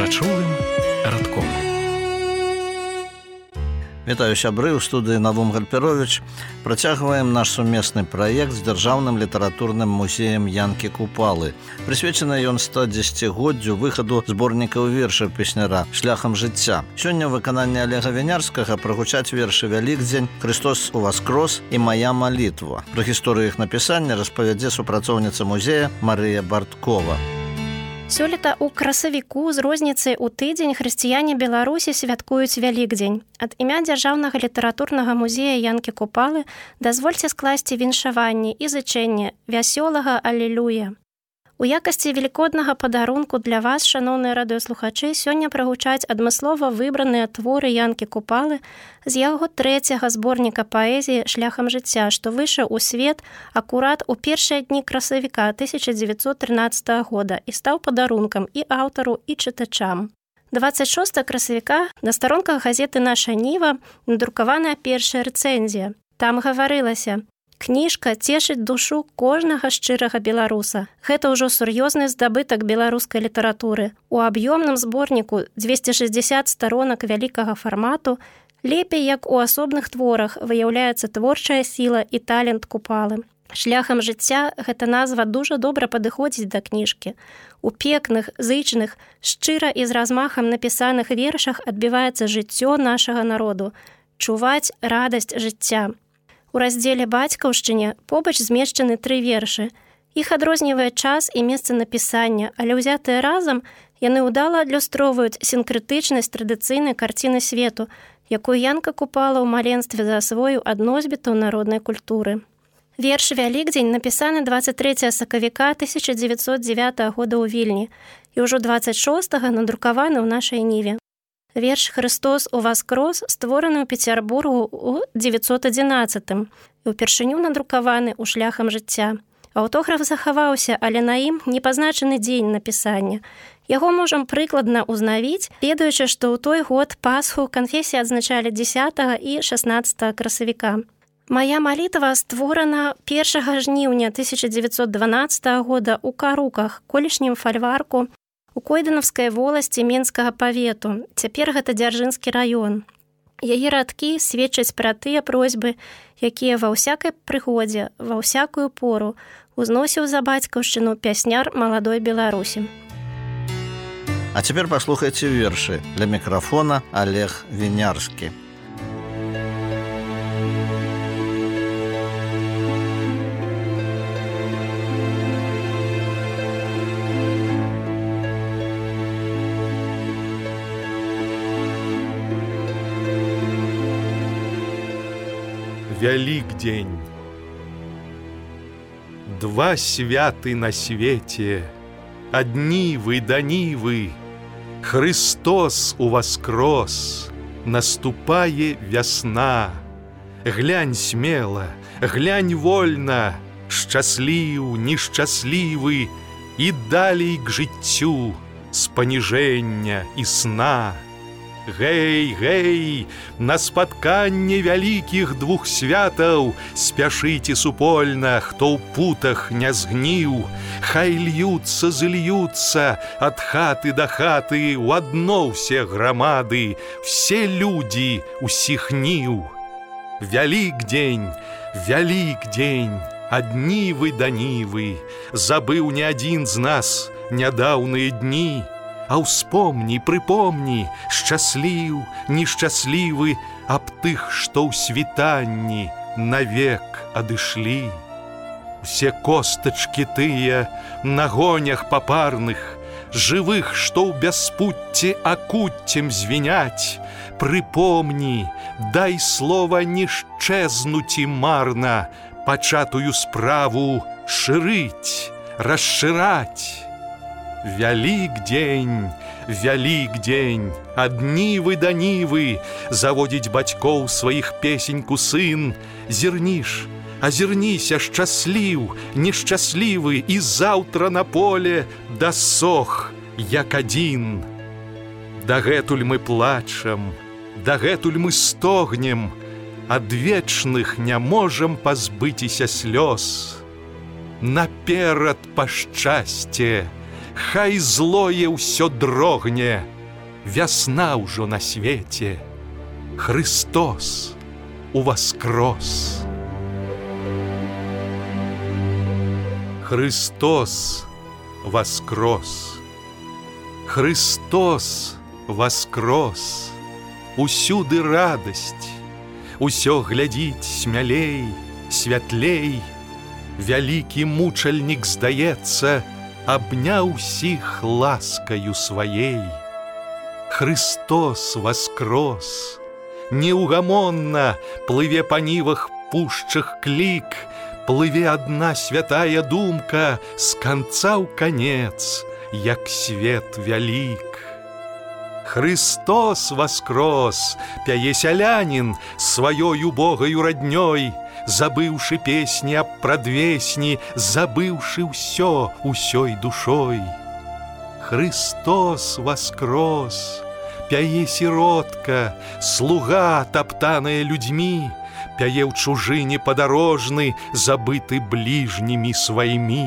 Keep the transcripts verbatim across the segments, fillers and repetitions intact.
Прачулым радком. Вітаю сябры, у студыі Навум Гальперович. Працягваем наш сумесны праект з дзяржаўным літаратурным музеем Янкі Купалы. Прысвечаны ён стодзесяцігоддзю выхаду зборнікаў вершаў песняра «Шляхам жыцця». Сёння ў выкананні Олега Вінярскага прагучаць вершы «Вялікдзень», «Христос уваскрос» і «Моя малітва». Пра гісторыю іх напісання распавядзе супрацоўніца музея Марыя Барткова. Сёлета ў красавіку з розніцай у тыдзень хрысціяне Беларусі святкуюць Вялікдзень. Ад імя дзяржаўнага літаратурнага музея Янкі Купалы дазвольце скласці віншаванне і зычэнне вясёлага алелюя. У якасці велікоднага падарунку для вас, шаноўныя радыёслухачы, сёння прагучаць адмыслова выбраныя творы Янкі Купалы з яго трэцяга зборніка паэзіі «Шляхам жыцця», што выйшаў у свет акурат у першыя дні красавіка тысяча дзевяцьсот трынаццатага года і стаў падарункам і аўтару, і чытачам. дваццаць шостага красавіка на старонках газеты «Наша Ніва» надрукаваная першая рэцэнзія. Там гаварылася: «Кніжка цешыць душу кожнага шчырага беларуса. Гэта ўжо сур'ёзны здабытак беларускай літаратуры. У аб'ёмным зборніку дзвесце шэсцьдзесят старонак вялікага фармату лепей, як у асобных творах, выяўляецца творчая сіла і талент Купалы. Шляхам жыцця» гэта назва дужа добра падыходзіць да кніжкі. У пекных, зычных, шчыра і з размахам напісаных вершах адбіваецца жыццё нашага народу. Чуваць радасць жыцця. У раздзеле «Бацькаўшчыне» побач змешчаны тры вершы. Іх адрознівае час і месца напісання, але ўзятыя разам яны ўдала адлюстроўваюць сінкрэтычнасць традыцыйнай карціны свету, якую Янка Купала ў маленстве засвоіў ад носьбітаў народнай культуры. Верш «Вялікдзень» напісаны дваццаць трэцяга сакавіка тысяча дзевяцьсот дзевятага года ў Вільні і ўжо дваццаць шостага надрукаваны ў нашай Ніве. Верш «Христос уваскрос» створаны ў Пецярбургу ў дзевяцьсот адзінаццатым і ўпершыню надрукаваны ў «Шляхам жыцця». Аўтограф захаваўся, але на ім не пазначаны дзень напісання. Яго можам прыкладна ўзнавіць, ведаючы, што ў той год Пасху канфесіі адзначалі дзесятага і шаснаццатага красавіка. «Моя малітва» створана першага жніўня тысяча дзевяцьсот дванаццатага года ў Каруках, колішнім фальварку, у Койданаўскай воласці Менскага павету, цяпер гэта Дзяржынскі раён. Яе радкі сведчаць пра тыя просьбы, якія ва ўсякай прыгодзе, ва ўсякую пору узносіў за бацькаўшчыну пясняр маладой Беларусі. А цяпер паслухайце вершы. Для мікрафона Олег Вінярскі. Вялікдзень. Два святы на свете, ад нівы да нівы. Христос уваскрос, наступае вясна. Глянь смела, глянь вольна, шчасліў, нешчаслівы, і далей к жыццю з паніжэння і сна. Гэй, гэй, на спатканне вялікіх двух святаў спяшыце супольна, хто ў путах не згніў. Хай льюцца, зальюцца ад хаты да хаты ў адно ўсе грамады, все людзі усіх ніў. Вялікдзень, Вялікдзень, ад нівы да нівы, забыў не адзін з нас нядаўныя дні. А ўспомні, прыпомні, шчасліў, нешчаслівы, аб тых, што ў світанні навек адышлі. Усе костачкі тыя на гонях папарных, жывых, што ў бяспуцці акуццем звіняць, прыпомні, дай слова не шчэзнуць і марна, пачатую справу шырыць, расшыраць. Вялікдзень, Вялікдзень, ад нівы да нівы заводзіць бацькоў сваіх песеньку сын. Зірніш, азірніся, шчасліў, нешчаслівы, і заўтра на поле дасох, як адзін. Дагэтуль мы плачам, дагэтуль мы стогнем, ад вечных не можам пазбыціся слёз. Наперад па шчасце, хай злое ўсё дрогне, вясна ўжо на свеце, Христос уваскрос. Христос воскрос, Христос воскрос, усюды радасць, усё глядзіць смялей, святлей. Вялікі мучальнік, здаецца, абняў усіх ласкаю сваей. Христос воскрос, неугамонна плыве па нівах пушчах клік, плыве адна святая думка з канца ў канец, як свет вялік. Христос воскрос, пяе сялянін сваёй убогаю раднёй, забыўшы песні аб прадвесні, забыўшы ўсё усёй душой. Христос воскрос, пяе сіротка, слуга, таптаная людзьмі, пяе ў чужыне падарожны, забыты бліжнімі сваімі.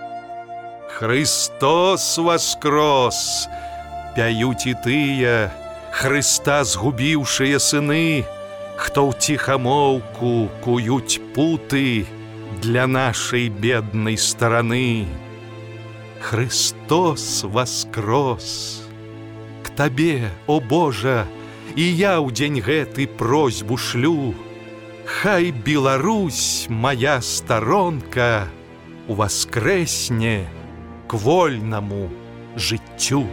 Христос воскрос, пяюць і тыя, Хрыста згубіўшыя сыны, хто ў ціхамоўку куюць путы для нашай беднай стараны. Христос воскрос. К табе, о Божа, і я ў дзень гэты просьбу шлю, хай Беларусь, моя сторонка, уваскрэсне к вольнаму жыццю.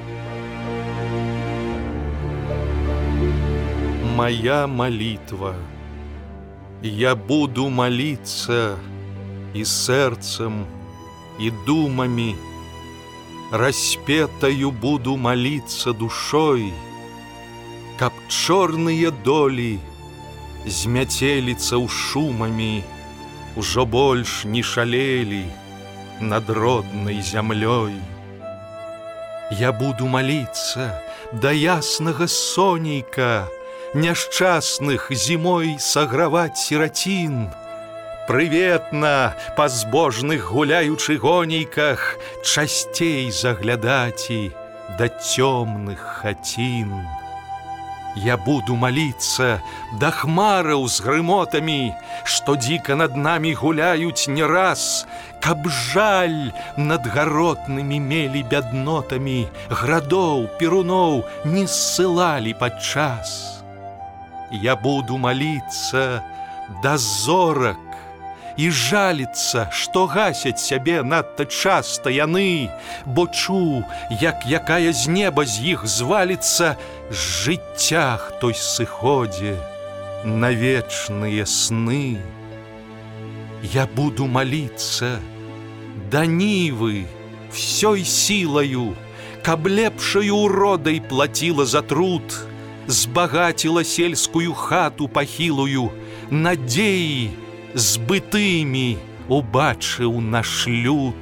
Моя молитва, я буду молиться и сердцем, и думами, распетою буду молиться душой, каб чорныя долі змяцеліцца ў шумамі, ужо больш не шалелі над роднай зямлёй. Я буду молиться да яснага сонейка, няшчасных зімой саграваць сірацін, прыветна па збожных гуляючы гонейках часцей заглядаці да цёмных хацін. Я буду молиться да хмараў з грымотамі, што дзіка над намі гуляюць не раз, каб жаль над гаротнымі мелі бяднотамі, градоў, перуноў не ссылалі падчас. Я буду молиться да зорак і жаліцца, што гасяць сябе надта часта яны, бо чу, як якая з неба з іх зваліцца з жыцця хтось сыходзе на вечныя сны. Я буду молиться да нівы всёй сілаю, каб лепшаю уродай плаціла за труд, збагацила сельскую хату пахілую, надзеі збытымі убачыў наш люд.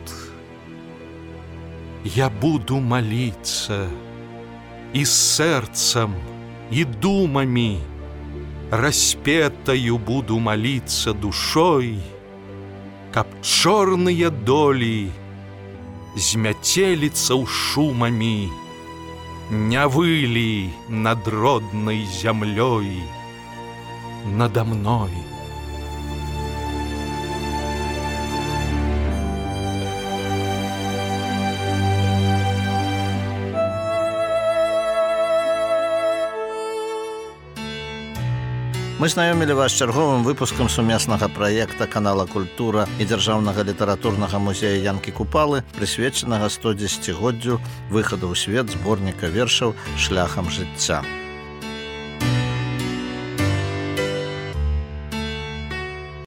Я буду молиться і сэрцам, і думамі, распетаю буду молиться душой, каб чорныя долі змяцеліцца ў шумамі, не вылі над роднай зямлёй надо мной. Мы знаёмілі вас з чарговым выпускам сумеснага праекта канала «Культура» і Дзяржаўнага літаратурнага музея Янкі Купалы, прысвечанага сто дзесяцігоддзю выхаду ў свет зборніка вершаў «Шляхам жыцця».